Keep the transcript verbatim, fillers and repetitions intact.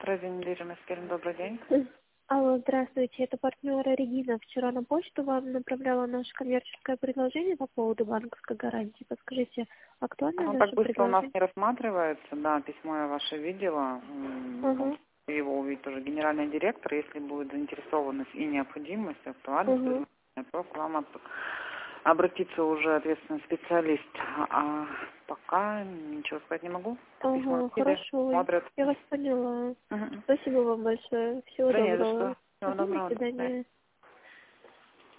Трейдинг недвижимость, Кирилл, добрый день. Алло, здравствуйте, это партнер Регина. Вчера на почту вам направляла наше коммерческое предложение по поводу банковской гарантии. Подскажите, актуально Оно наше так быстро у нас предложение? не рассматривается, да, письмо я ваше видела. Угу, Его увидит уже генеральный директор. Если будет заинтересованность и необходимость, актуальность, угу. то к вам об- обратиться уже ответственный специалист. А пока ничего сказать не могу. Письмо Ага, видели, хорошо. смотрят. Я вас поняла. Мгм. Спасибо вам большое. Всего Да не за доброго. что. Всего Угу, до доброго. До свидания. свидания.